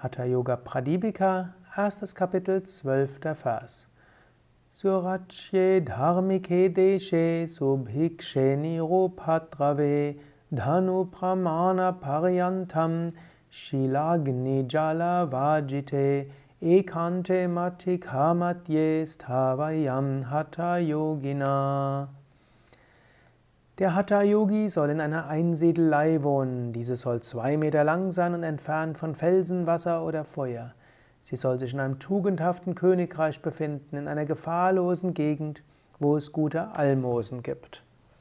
Hatha Yoga Pradipika, erstes Kapitel, 12. Vers. Surachye dharmike deshe subhikshe nirupadrave dhanu pramana paryantam shilagni jala vajite ekante matika matye sthavayam Hatha Yogina. Der Hatha-Yogi soll in einer Einsiedelei wohnen. Diese soll 2 Meter lang sein und entfernt von Felsen, Wasser oder Feuer. Sie soll sich in einem tugendhaften Königreich befinden, in einer gefahrlosen Gegend, wo es gute Almosen gibt.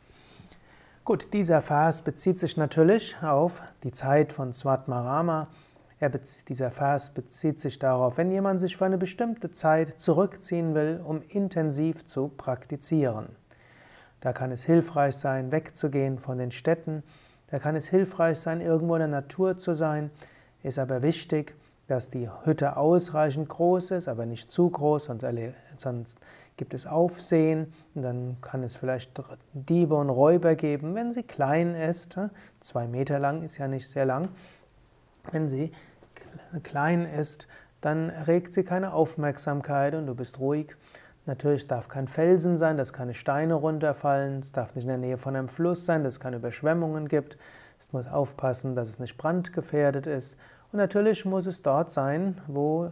Gut, dieser Vers bezieht sich natürlich auf die Zeit von Svatmarama. Dieser Vers bezieht sich darauf, wenn jemand sich für eine bestimmte Zeit zurückziehen will, um intensiv zu praktizieren. Da kann es hilfreich sein, wegzugehen von den Städten. Da kann es hilfreich sein, irgendwo in der Natur zu sein. Ist aber wichtig, dass die Hütte ausreichend groß ist, aber nicht zu groß, sonst gibt es Aufsehen und dann kann es vielleicht Diebe und Räuber geben. Wenn sie klein ist, 2 Meter lang ist ja nicht sehr lang, wenn sie klein ist, dann erregt sie keine Aufmerksamkeit und du bist ruhig. Natürlich darf kein Felsen sein, dass keine Steine runterfallen. Es darf nicht in der Nähe von einem Fluss sein, dass es keine Überschwemmungen gibt. Es muss aufpassen, dass es nicht brandgefährdet ist. Und natürlich muss es dort sein, wo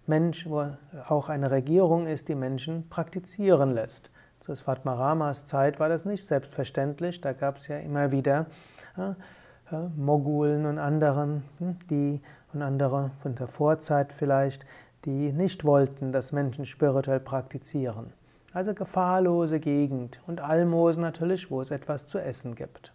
auch eine Regierung ist, die Menschen praktizieren lässt. Zu Svatmaramas Zeit war das nicht selbstverständlich. Da gab es ja immer wieder Mogulen und andere von der Vorzeit vielleicht, die nicht wollten, dass Menschen spirituell praktizieren. Also gefahrlose Gegend und Almosen natürlich, wo es etwas zu essen gibt.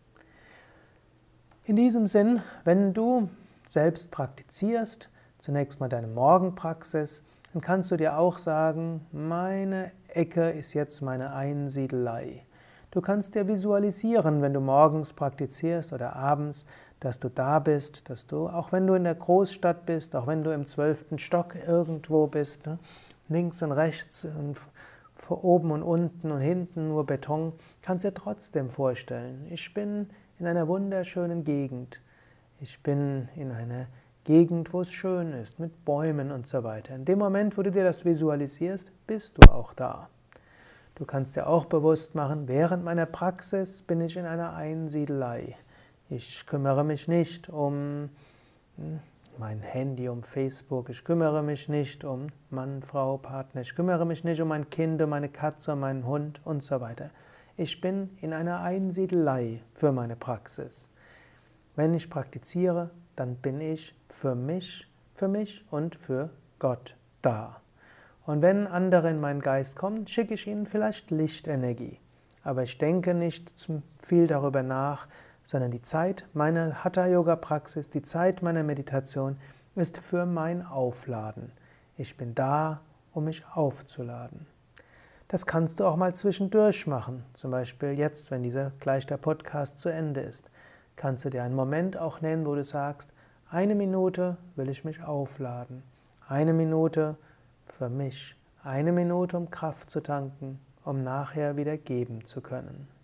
In diesem Sinn, wenn du selbst praktizierst, zunächst mal deine Morgenpraxis, dann kannst du dir auch sagen, meine Ecke ist jetzt meine Einsiedelei. Du kannst dir visualisieren, wenn du morgens praktizierst oder abends, dass du da bist, dass du, auch wenn du in der Großstadt bist, auch wenn du im 12. Stock irgendwo bist, links und rechts und oben und unten und hinten nur Beton, kannst dir trotzdem vorstellen, ich bin in einer wunderschönen Gegend. Ich bin in einer Gegend, wo es schön ist, mit Bäumen und so weiter. In dem Moment, wo du dir das visualisierst, bist du auch da. Du kannst dir auch bewusst machen, während meiner Praxis bin ich in einer Einsiedelei. Ich kümmere mich nicht um mein Handy, um Facebook, ich kümmere mich nicht um Mann, Frau, Partner, ich kümmere mich nicht um mein Kind, um meine Katze, um meinen Hund und so weiter. Ich bin in einer Einsiedelei für meine Praxis. Wenn ich praktiziere, dann bin ich für mich und für Gott da. Und wenn andere in meinen Geist kommen, schicke ich ihnen vielleicht Lichtenergie. Aber ich denke nicht viel darüber nach, sondern die Zeit meiner Hatha-Yoga-Praxis, die Zeit meiner Meditation ist für mein Aufladen. Ich bin da, um mich aufzuladen. Das kannst du auch mal zwischendurch machen. Zum Beispiel jetzt, wenn gleich der Podcast zu Ende ist, kannst du dir einen Moment auch nennen, wo du sagst, 1 Minute will ich mich aufladen. 1 Minute für mich. 1 Minute, um Kraft zu tanken, um nachher wieder geben zu können.